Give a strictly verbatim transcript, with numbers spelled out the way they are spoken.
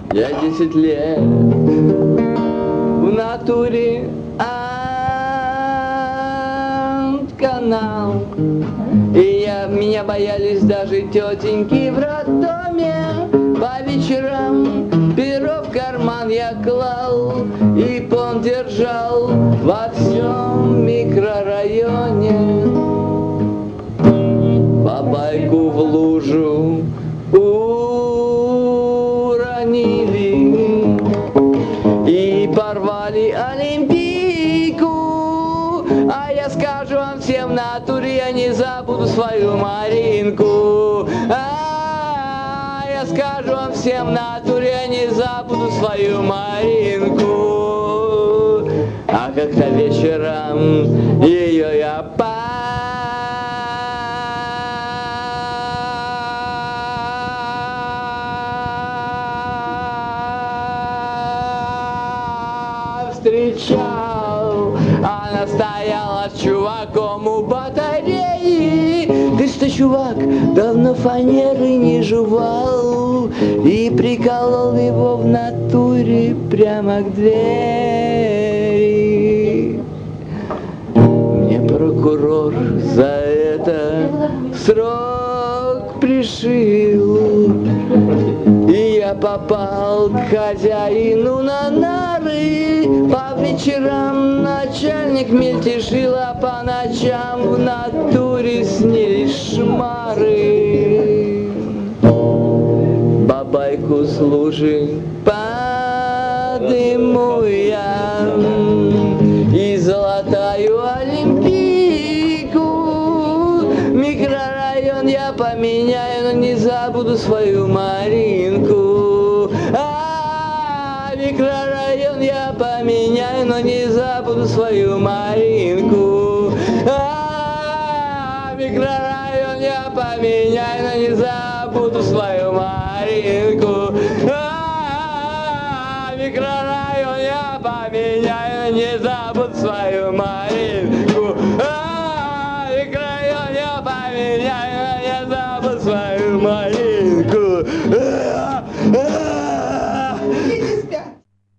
Я десять лет в натуре канал. И я, меня боялись даже тетеньки в роддоме. По вечерам перо в карман я клал, и пон держал во всем микрорайоне. Бабайку в лужу уронили и порвали олимпийку. А я скажу вам всем в натуре, я не забуду свою Маринку. А я скажу вам всем в натуре, я не забуду свою Маринку. А как-то вечером ее я встречал. Она стояла с чуваком у батареи. Ты что, чувак, давно фанеры не жевал? И приколол его в натуре прямо к двери. Мне прокурор за это срок пришил, и я попал к хозяину на нары. По вечерам начальник мельтешил, а по ночам в натуре снились шмары. Бабайку с лужи подыму я, и золотую олимпийку. Микрорайон я поменяю, но не забуду свою Маринку. А, микрорайон я поменяю, но не забуду свою Маринку. А, микрорайон я поменяю, но не забуду свою Маринку. А, микрорайон я поменяю, но не забуду свою Маринку. А, микрорайон я поменяю, но не забуду свою